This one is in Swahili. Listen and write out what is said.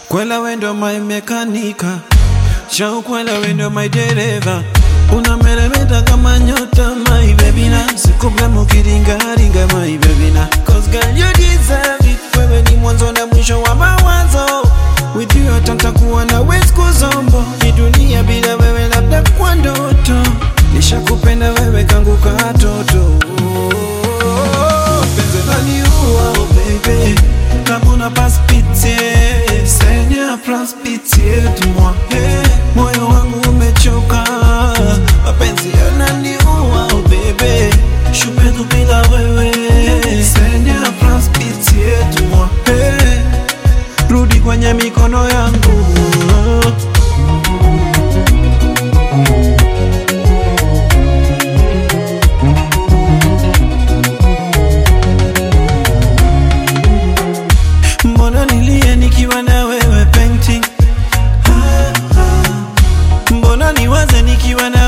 Kwela wendo my mekanika, kwela wendo my dereva. Unameremeta kama nyota my baby na sikubla ukiringaringa my baby na. Cause girl you deserve it. Wewe ni mwanzo na mwisho wa mawazo. With you hata nitakuwa na siku zombo. Hii dunia bila wewe labda kwa ndoto. Nishakupenda wewe kangu katoto. Penzi laniua oh baby. Kama una pas pitié, Seigneur prends pitié de moi. Hey, moyo wangu umechoka. Mapenzi yananiua oh baby. Shupetu bila wewe. Seigneur prends pitié de moi. Hey, rudi kwenye mikono yangu. Mbona nilie nikiwa na wewe painting? Mbona niwaze nikiwa na